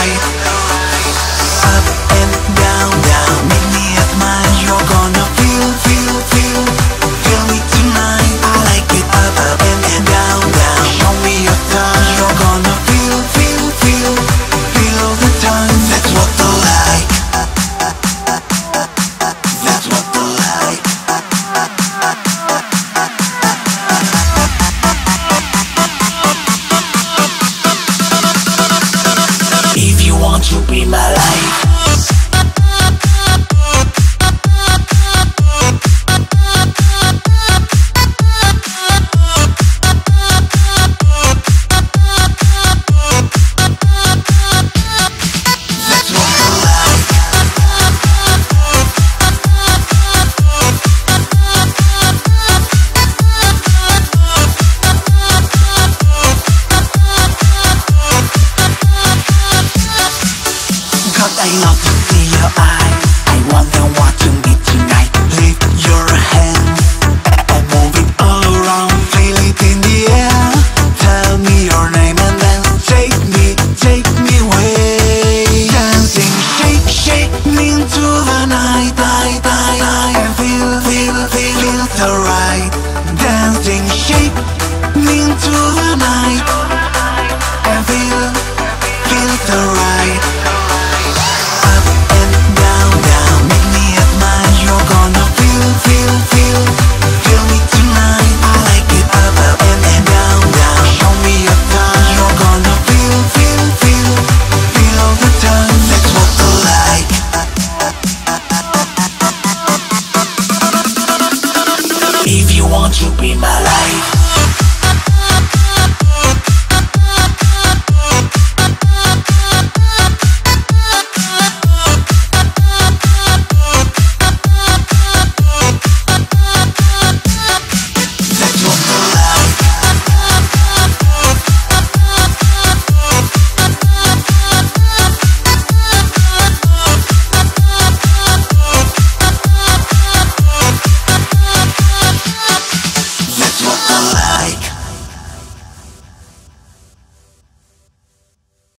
right. Up and down, down, meet me at mine. You're gonna feel, feel, feel, feel me tonight. I like it. Up and down, down, show me your time. You're gonna feel, feel, feel, feel all the time. That's what I like. That's what I like. If you want to be my life, I love to see your eyes.